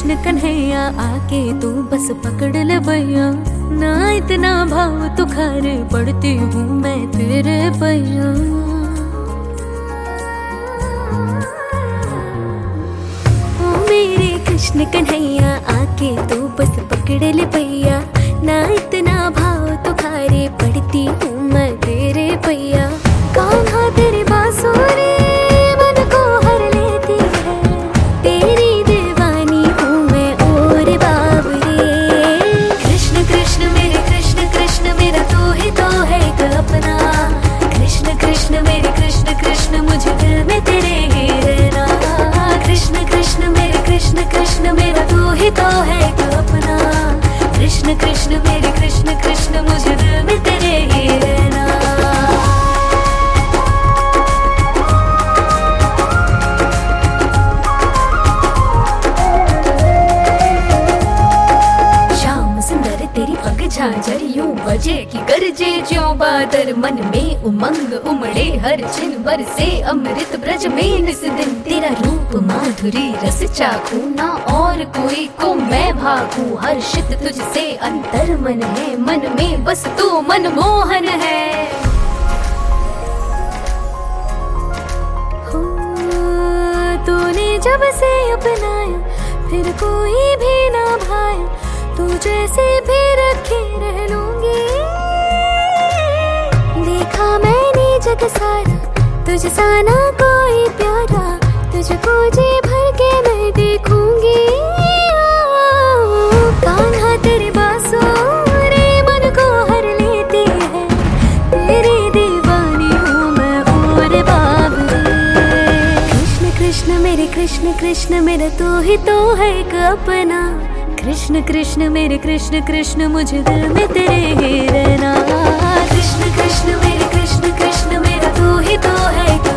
कृष्ण कन्हैया आके तू बस पकड़ ले भैया, ना इतना भाव तुखार पड़ती हूँ मैं तेरे भैया। ओ मेरे कृष्ण कन्हैया आके तू बस पकड़ ले भैया, ना इतना भाव तुखारे पड़ती हूँ मैं तेरे भैया। कान्हा तेरी बांसुरी मन को हर लेती है, तेरी दीवानी हूँ मैं और बाबरी। कृष्ण कृष्ण मेरे कृष्ण कृष्ण मेरा तू ही तो है एक अपना, कृष्ण कृष्ण मेरे कृष्ण कृष्ण मुझे दिल में तेरे ही रहना। कृष्ण कृष्ण मेरे कृष्ण कृष्ण मेरा तू ही तो है एक अपना, कृष्ण कृष्ण मेरे कृष्ण कृष्ण मुझे दिल में तेरे ही रहना। श्याम सुंदर तेरी पग झांझर यूं बजे कि गरजे ज्यों बादर, मन में उमंग उमड़े हर छिन बरसे अमृत ब्रज में निस दिन। तेरा रूप माधुरी रस चाखूं ना और कोई को मैं भागूं, हर्षित तुझसे अंतर मन है, मन में बस तू मनमोहन है। तूने जब से अपनाया फिर कोई भी ना भाया, तू जैसे भी रखे रह लूंगी। देखा मैंने जग सारा तुझ सा ना कोई प्यारा, तुझको जी भर के मैं देखूंगी। कान्हा तेरी बांसुरी मन को हर लेती है, तेरी दीवानी हूँ मैं और बाबरी। कृष्ण कृष्ण मेरे कृष्ण कृष्ण मेरा तू ही तो है एक अपना, कृष्ण कृष्ण मेरे कृष्ण कृष्ण मुझे दिल में तेरे ही रहना। कृष्ण कृष्ण मेरे कृष्ण कृष्ण मेरा तू ही तो है।